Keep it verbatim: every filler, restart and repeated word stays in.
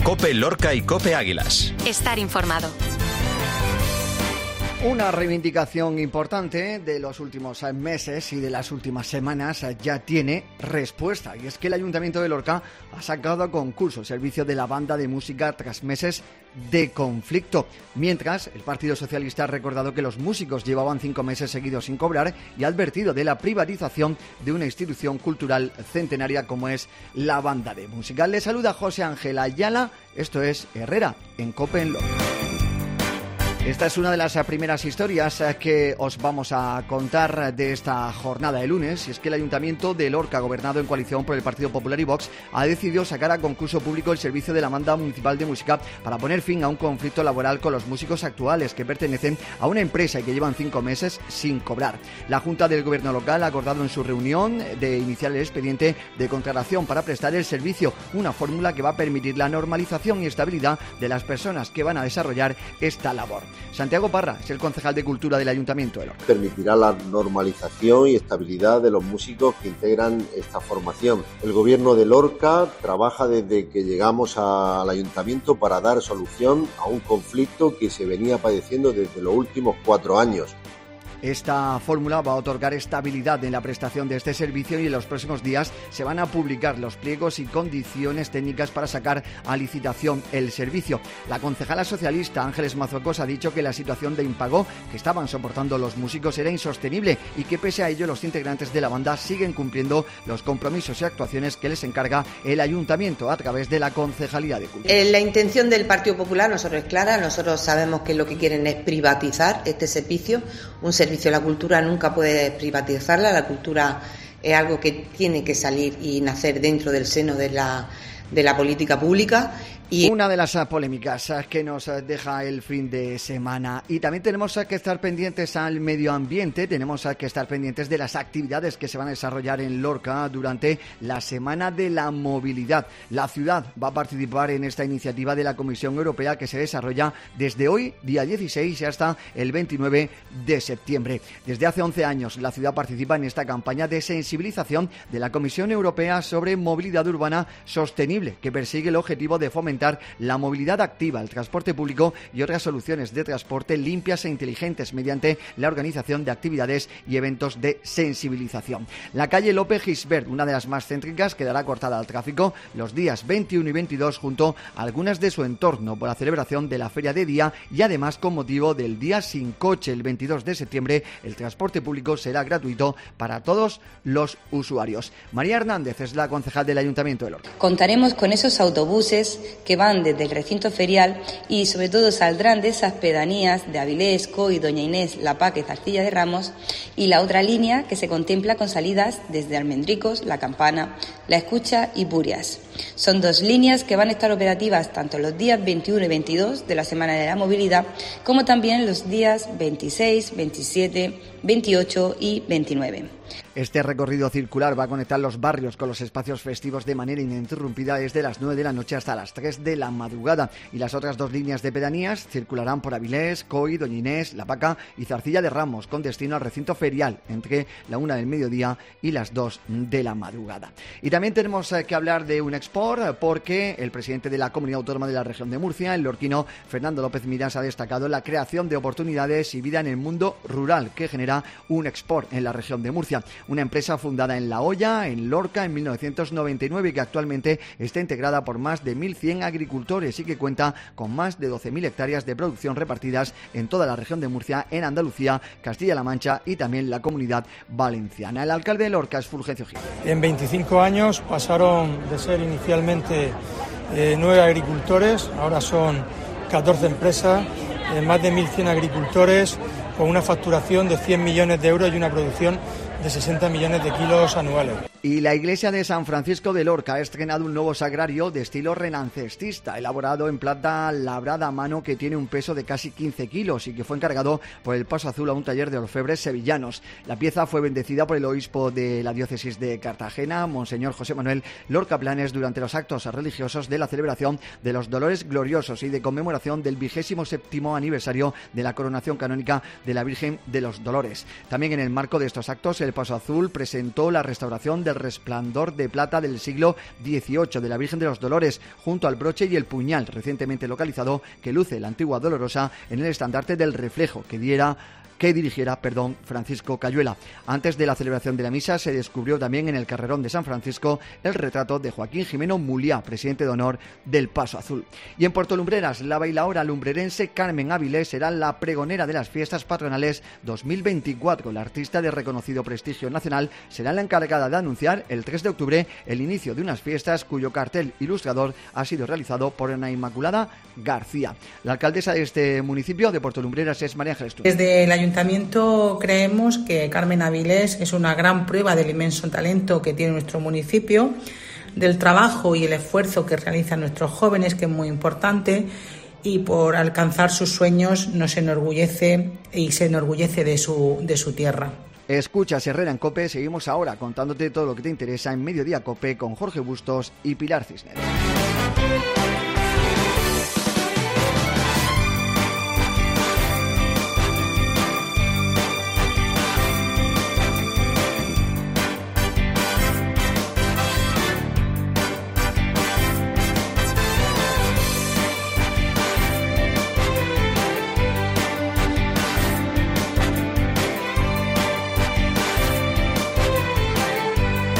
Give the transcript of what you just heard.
COPE Lorca y COPE Águilas. Estar informado. Una reivindicación importante de los últimos meses y de las últimas semanas ya tiene respuesta, y es que el Ayuntamiento de Lorca ha sacado a concurso el servicio de la banda de música tras meses de conflicto. Mientras, el Partido Socialista ha recordado que los músicos llevaban cinco meses seguidos sin cobrar y ha advertido de la privatización de una institución cultural centenaria como es la banda de música. Le saluda José Ángel Ayala, esto es Herrera en COPE en Lorca. Esta es una de las primeras historias que os vamos a contar de esta jornada de lunes, y es que el Ayuntamiento de Lorca, gobernado en coalición por el Partido Popular y Vox, ha decidido sacar a concurso público el servicio de la banda municipal de música para poner fin a un conflicto laboral con los músicos actuales que pertenecen a una empresa y que llevan cinco meses sin cobrar. La Junta del Gobierno local ha acordado en su reunión de iniciar el expediente de contratación para prestar el servicio, una fórmula que va a permitir la normalización y estabilidad de las personas que van a desarrollar esta labor. Santiago Parra es el concejal de Cultura del Ayuntamiento de Lorca. Permitirá la normalización y estabilidad de los músicos que integran esta formación. El Gobierno de Lorca trabaja desde que llegamos al Ayuntamiento para dar solución a un conflicto que se venía padeciendo desde los últimos cuatro años. Esta fórmula va a otorgar estabilidad en la prestación de este servicio y en los próximos días se van a publicar los pliegos y condiciones técnicas para sacar a licitación el servicio. La concejala socialista Ángeles Mazocos ha dicho que la situación de impago que estaban soportando los músicos era insostenible y que pese a ello los integrantes de la banda siguen cumpliendo los compromisos y actuaciones que les encarga el Ayuntamiento a través de la Concejalía de Cultura. La intención del Partido Popular nosotros es clara, nosotros sabemos que lo que quieren es privatizar este servicio, un servicio La cultura nunca puede privatizarla, la cultura es algo que tiene que salir y nacer dentro del seno de la, de la política pública. Y una de las polémicas que nos deja el fin de semana. Y también tenemos que estar pendientes al medio ambiente, tenemos que estar pendientes de las actividades que se van a desarrollar en Lorca durante la Semana de la Movilidad. La ciudad va a participar en esta iniciativa de la Comisión Europea que se desarrolla desde hoy, día dieciséis, y hasta el veintinueve de septiembre. Desde hace once años la ciudad participa en esta campaña de sensibilización de la Comisión Europea sobre movilidad urbana sostenible, que persigue el objetivo de fomentar la movilidad activa, el transporte público y otras soluciones de transporte limpias e inteligentes mediante la organización de actividades y eventos de sensibilización. La calle Lope Gisbert, una de las más céntricas, quedará cortada al tráfico los días veintiuno y veintidós junto a algunas de su entorno por la celebración de la feria de día y además con motivo del Día Sin Coche. El veintidós de septiembre el transporte público será gratuito para todos los usuarios. María Hernández es la concejal del Ayuntamiento de Lorca. Contaremos con esos autobuses que van desde el recinto ferial y sobre todo saldrán de esas pedanías de Avilés, Coy, Doña Inés, La Paca y Zarcilla de Ramos, y la otra línea que se contempla con salidas desde Almendricos, La Campana, La Escucha y Burias. Son dos líneas que van a estar operativas tanto los días veintiuno y veintidós de la Semana de la Movilidad como también los días veintiséis, veintisiete, veintiocho y veintinueve. Este recorrido circular va a conectar los barrios con los espacios festivos de manera ininterrumpida desde las nueve de la noche hasta las tres de la madrugada, y las otras dos líneas de pedanías circularán por Avilés, Coy, Doña Inés, La Paca y Zarcilla de Ramos con destino al recinto ferial entre la una del mediodía y las dos de la madrugada. Y también tenemos que hablar de un export porque el presidente de la Comunidad Autónoma de la Región de Murcia, el lorquino Fernando López Miras, ha destacado la creación de oportunidades y vida en el mundo rural que genera un export en la región de Murcia. Una empresa fundada en La Hoya, en Lorca, en mil novecientos noventa y nueve y que actualmente está integrada por más de mil cien agricultores y que cuenta con más de doce mil hectáreas de producción repartidas en toda la región de Murcia, en Andalucía, Castilla-La Mancha y también la Comunidad Valenciana. El alcalde de Lorca es Fulgencio Gil. En veinticinco años pasaron de ser inicialmente eh, nueve agricultores, ahora son catorce empresas, eh, más de mil cien agricultores con una facturación de cien millones de euros y una producción de sesenta millones de kilos anuales. Y la iglesia de San Francisco de Lorca ha estrenado un nuevo sagrario de estilo renancestista, elaborado en plata labrada a mano que tiene un peso de casi quince kilos y que fue encargado por el Paso Azul a un taller de orfebres sevillanos. La pieza fue bendecida por el obispo de la diócesis de Cartagena, Monseñor José Manuel Lorca Planes, durante los actos religiosos de la celebración de los Dolores Gloriosos y de conmemoración del vigésimo séptimo aniversario de la coronación canónica de la Virgen de los Dolores. También en el marco de estos actos, el Paso Azul presentó la restauración del del resplandor de plata del siglo dieciocho de la Virgen de los Dolores, junto al broche y el puñal recientemente localizado que luce la antigua Dolorosa en el estandarte del reflejo que diera que dirigiera, perdón, Francisco Cayuela. Antes de la celebración de la misa se descubrió también en el Carrerón de San Francisco el retrato de Joaquín Jimeno Muliá, presidente de honor del Paso Azul. Y en Puerto Lumbreras, la bailaora lumbrerense Carmen Avilés será la pregonera de las fiestas patronales dos mil veinticuatro. La artista de reconocido prestigio nacional será la encargada de anunciar el tres de octubre el inicio de unas fiestas cuyo cartel ilustrador ha sido realizado por Ana Inmaculada García. La alcaldesa de este municipio de Puerto Lumbreras es María Ángeles Tuñón. Desde el Ayuntamiento creemos que Carmen Avilés es una gran prueba del inmenso talento que tiene nuestro municipio, del trabajo y el esfuerzo que realizan nuestros jóvenes, que es muy importante, y por alcanzar sus sueños nos enorgullece y se enorgullece de su, de su tierra. Escuchas Herrera en COPE, seguimos ahora contándote todo lo que te interesa en Mediodía COPE con Jorge Bustos y Pilar Cisneros.